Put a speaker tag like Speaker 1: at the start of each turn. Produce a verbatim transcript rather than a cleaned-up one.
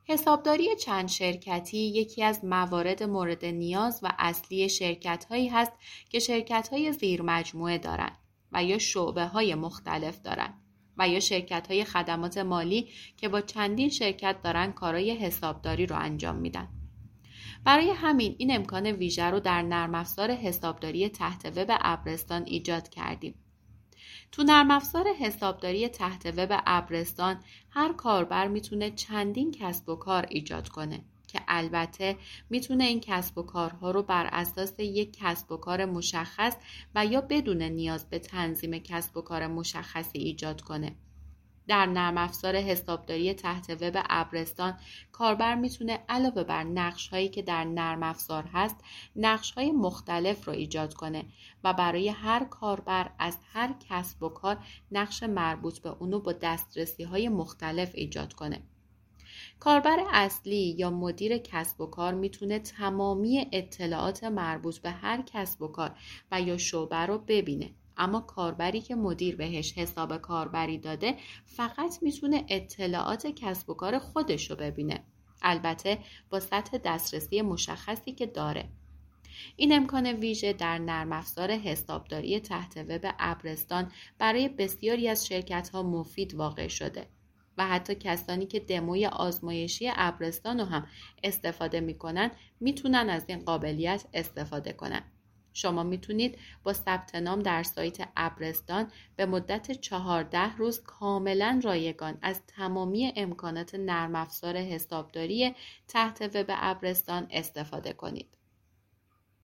Speaker 1: حسابداری چند شرکتی یکی از موارد مورد نیاز و اصلی شرکت‌هایی هست که شرکت‌های زیر مجموعه دارند و یا شعبه‌های مختلف دارند و یا شرکت‌های خدمات مالی که با چندین شرکت دارن کارای حسابداری رو انجام میدن. برای همین این امکان ویژه رو در نرم افزار حسابداری تحت وب ابرستان ایجاد کردیم. تو نرم افزار حسابداری تحت وب ابرستان هر کاربر میتونه چندین کسب و کار ایجاد کنه که البته میتونه این کسب و کارها رو بر اساس یک کسب و کار مشخص و یا بدون نیاز به تنظیم کسب و کار مشخصی ایجاد کنه. در نرم افزار حسابداری تحت وب ابرستان کاربر میتونه علاوه بر نقش هایی که در نرم افزار هست نقش های مختلف رو ایجاد کنه و برای هر کاربر از هر کسب و کار نقش مربوط به اونو با دسترسی های مختلف ایجاد کنه. کاربر اصلی یا مدیر کسب و کار میتونه تمامی اطلاعات مربوط به هر کسب و کار و یا شعبه رو ببینه، اما کاربری که مدیر بهش حساب کاربری داده فقط میتونه اطلاعات کسب و کار خودش رو ببینه، البته با سطح دسترسی مشخصی که داره. این امکان ویژه در نرم افزار حسابداری تحت وب ابرستان برای بسیاری از شرکت‌ها مفید واقع شده و حتی کسانی که دموی آزمایشی ابرستان رو هم استفاده میکنن میتونن از این قابلیت استفاده کنن. شما میتونید با ثبت نام در سایت ابرستان به مدت چهارده روز کاملا رایگان از تمامی امکانات نرم افزار حسابداری تحت وب ابرستان استفاده کنید.